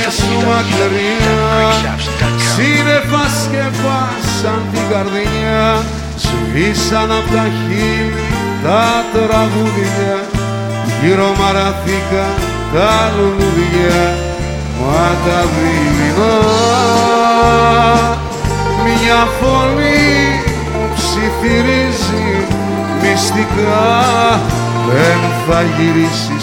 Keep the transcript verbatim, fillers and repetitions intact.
σου μακριά, σύννεφα σκεπάσαν την καρδιά, σβήσαν απ' τα χείλη τα τραγούδια, γύρω μαραθήκα τα λουλούδια, μα τα δειλινά μια φωνή μου ψιθυρίζει μυστικά, δεν θα γυρίσεις